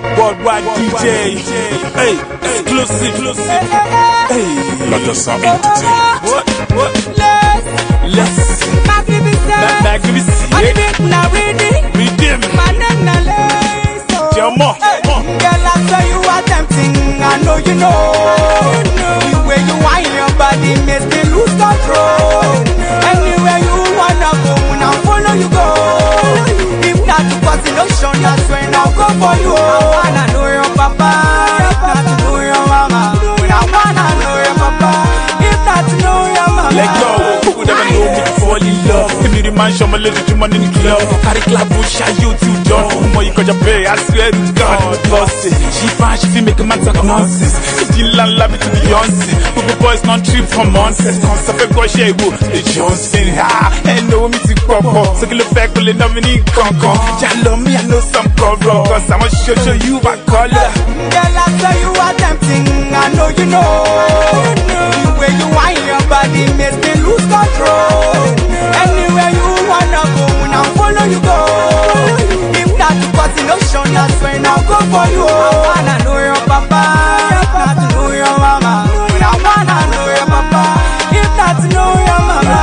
Worldwide DJ, hey, exclusive, hey, Ladasa Entertainment. What? Let's magnificent, redeem, Jamo. Girl, I saw you are tempting, I know you know. The way you whine your body makes me lose control. Anywhere you wanna go, now follow you go. If not to cause the notion, that's when I'll go for you. I wanna know your papa, if not to know your mama. I wanna know your papa, if not to know your mama. Let go, who would ever know me to fall in love? Give me the man, show my little human in the club. Carry club, push you too dumb. More you got your pay, I swear to God. Bossy, she fine, she feel make a man talk nonsense. She love love it to Beyonce. People boys non trip from monsters. Quand ça fait gaucher, vous, les Johnson. Ah, and know me to coco. So qu'il le fait que les noms venus concon. Y'all me, I know some cover. Cause I'ma show you my color. Girl, I saw you are tempting, I know you know. The way you whine your body makes me lose control. Anywhere you wanna go, now follow you go. If not to cause the notion, that's when I'll go for you. I wanna know your papa, if not to know your mama. I wanna know your papa, if not to know your mama.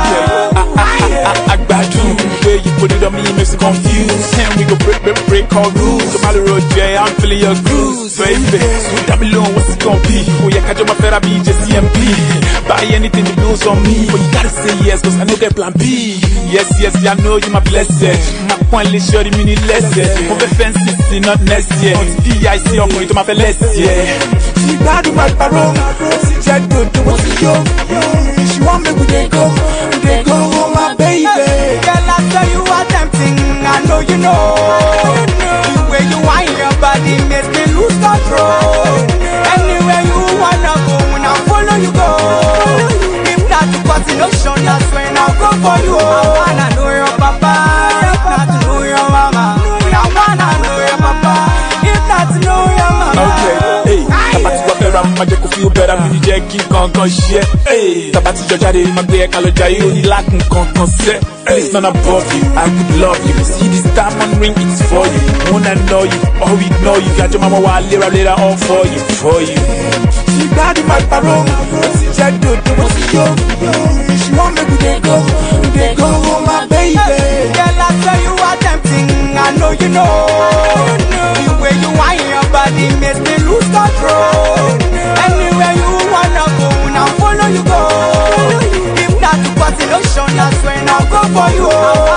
I gbadu, the way you put it on me makes me confused. And we go break all rules. I'm on the road, yeah, I'm feeling your cruise, baby. Sweet down below, what's it gonna be? Oh yeah, catch my therapy, just CMP. Buy anything to lose on me, but you gotta say yes, cause I know get plan B. Yes, I know you my blessed. My point is sure the mini less. Over fences, see not next year. PIC, I'm going to my less, yeah. She got to my parole, she just good to what's it yo. She want me with they go, oh my baby. Girl, I saw you are tempting, I know you know. The way you whine your body makes me lose control. Anywhere you wanna go, now follow you go. If not to cause the notion, that's when I'll go for you. I wanna know your papa, if not to know your mama. I wanna know your papa, if not to know your mama. Okay, hey, Tabati Wapera, Magic will feel better, Mini Jackie, Concon shit. Hey, Tabati Jojari, Magde, Kalojai, only lacking Concon set. It's not above you, I could love you. See this diamond ring, it's for you. Wanna know you, or we know you. Got your mama while later on for you, She got in my parole, she just good to what's it yo. She want me to go, oh my baby. Girl, I saw you are tempting, I know you know. The way you whine your body makes me lose control. Anywhere you wanna go, now follow you go. If not to cause the notion, that's when I'll go for you.